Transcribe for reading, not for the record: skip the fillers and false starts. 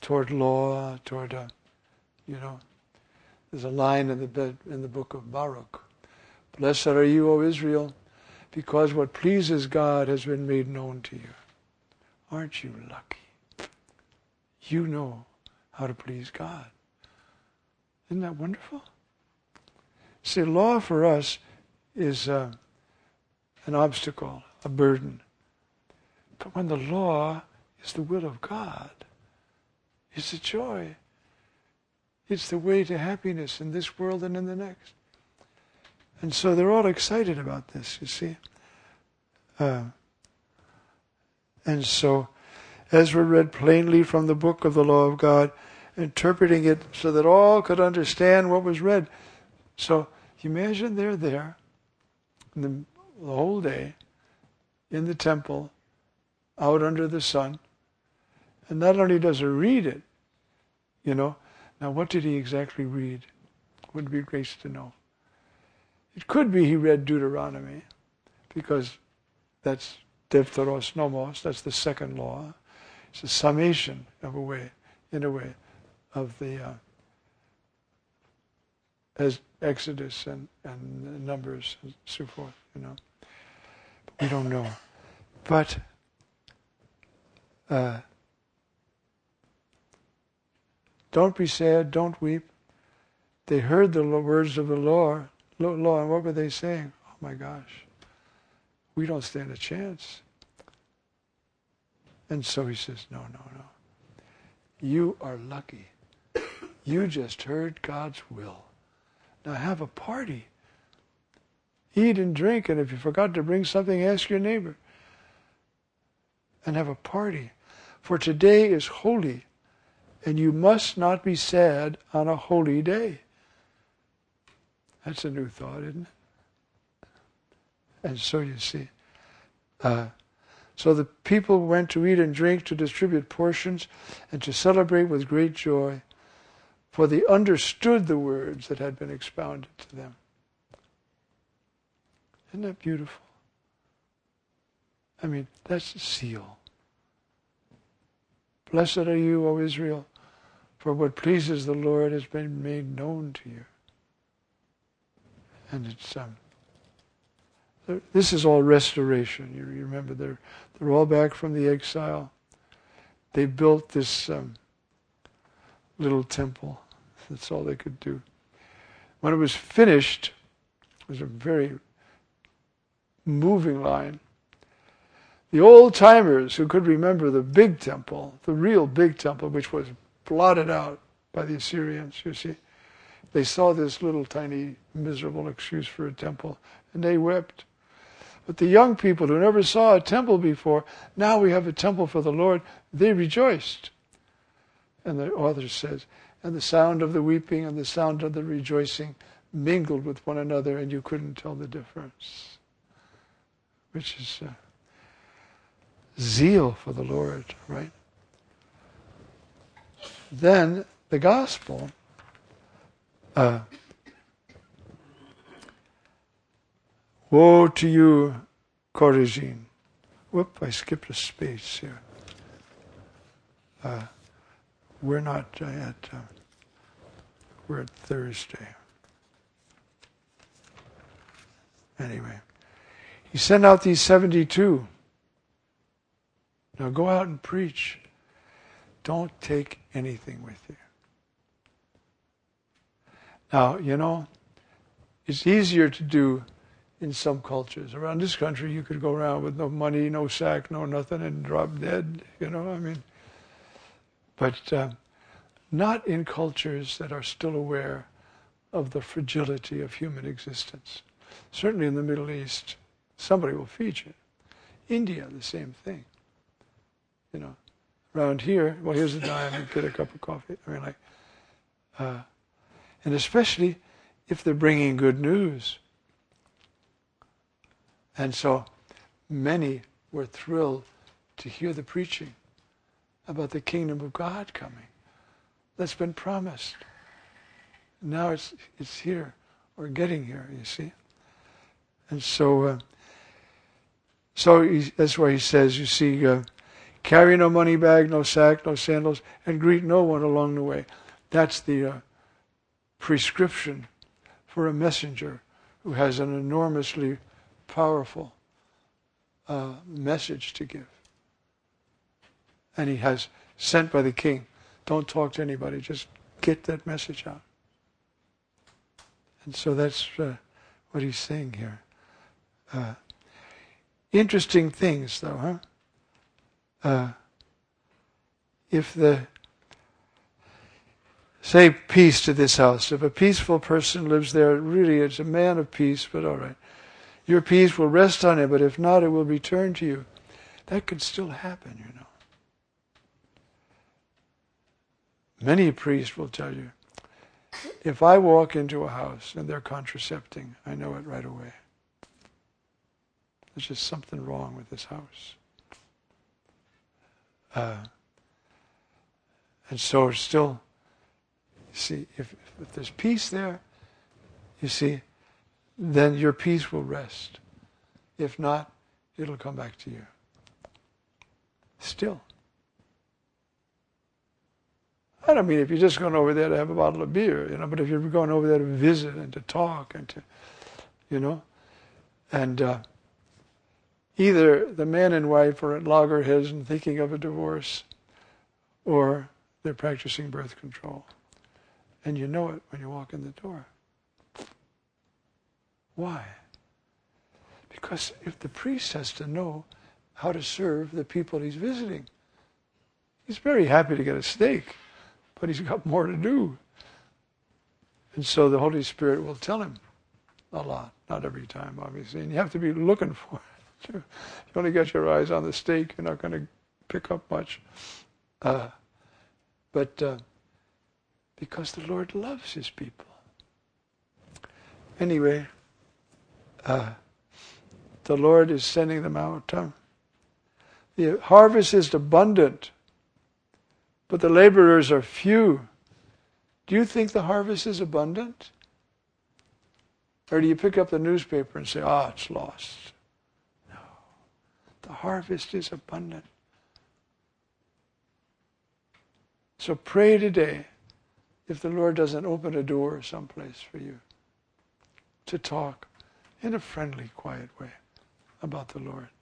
toward law, toward, there's a line in the book of Baruch. Blessed are you, O Israel, because what pleases God has been made known to you. Aren't you lucky? You know how to please God. Isn't that wonderful? See, law for us is an obstacle, a burden. But when the law is the will of God, it's a joy. It's the way to happiness in this world and in the next. And so they're all excited about this, you see. And so Ezra read plainly from the book of the law of God, interpreting it so that all could understand what was read. So you imagine they're there the whole day in the temple, out under the sun, and not only does he read it, now what did he exactly read? Would be great to know. It could be he read Deuteronomy, because that's Devtaros Nomos, that's the second law. It's a summation in a way, of the as Exodus and Numbers and so forth, But we don't know. But don't be sad, don't weep. They heard the words of the law, and what were they saying? Oh my gosh, we don't stand a chance. And so he says, no. You are lucky. You just heard God's will. Now have a party. Eat and drink, and if you forgot to bring something, ask your neighbor. And have a party. For today is holy, and you must not be sad on a holy day. That's a new thought, isn't it? And so you see. So the people went to eat and drink, to distribute portions, and to celebrate with great joy, for they understood the words that had been expounded to them. Isn't that beautiful? I mean, that's the seal. Blessed are you, O Israel, for what pleases the Lord has been made known to you. And it's this is all restoration. You remember they're all back from the exile. They built this little temple. That's all they could do. When it was finished, it was a very moving line. The old-timers who could remember the big temple, the real big temple, which was blotted out by the Assyrians, you see, they saw this little tiny miserable excuse for a temple, and they wept. But the young people who never saw a temple before, now we have a temple for the Lord, they rejoiced. And the author says, and the sound of the weeping and the sound of the rejoicing mingled with one another, and you couldn't tell the difference. Which is zeal for the Lord, right? Then the gospel woe to you, Chorazin. Whoop, I skipped a space here. We're not we're at Thursday. Anyway, he sent out these 72. Now go out and preach. Don't take anything with you. Now, it's easier to do in some cultures. Around this country, you could go around with no money, no sack, no nothing, and drop dead, But not in cultures that are still aware of the fragility of human existence. Certainly in the Middle East, somebody will feed you. India, the same thing. Around here, well, here's a dime, and get a cup of coffee. And especially if they're bringing good news. And so many were thrilled to hear the preaching about the kingdom of God coming. That's been promised. Now it's here, or getting here, you see. And so that's why he says, you see, Carry no money bag, no sack, no sandals, and greet no one along the way. That's the prescription for a messenger who has an enormously powerful message to give. And he has sent by the king. Don't talk to anybody, just get that message out. And so that's what he's saying here. Interesting things, though, huh? Say peace to this house. If a peaceful person lives there, really it's a man of peace, but all right. Your peace will rest on him, but if not, it will return to you. That could still happen, you know. Many priests will tell you, if I walk into a house and they're contracepting, I know it right away. There's just something wrong with this house. And so still, you see, if there's peace there, you see, then your peace will rest. If not, it'll come back to you. Still. I don't mean if you're just going over there to have a bottle of beer, you know, but if you're going over there to visit and to talk and to, you know, and either the man and wife are at loggerheads and thinking of a divorce, or they're practicing birth control. And you know it when you walk in the door. Why? Because if the priest has to know how to serve the people he's visiting, he's very happy to get a steak, but he's got more to do. And so the Holy Spirit will tell him a lot, not every time, obviously. And you have to be looking for it. If you only got your eyes on the steak, you're not going to pick up much. But because the Lord loves his people. Anyway, the Lord is sending them out. The harvest is abundant, but the laborers are few. Do you think the harvest is abundant? Or do you pick up the newspaper and say, it's lost? No. The harvest is abundant. So pray today if the Lord doesn't open a door someplace for you to talk in a friendly, quiet way about the Lord.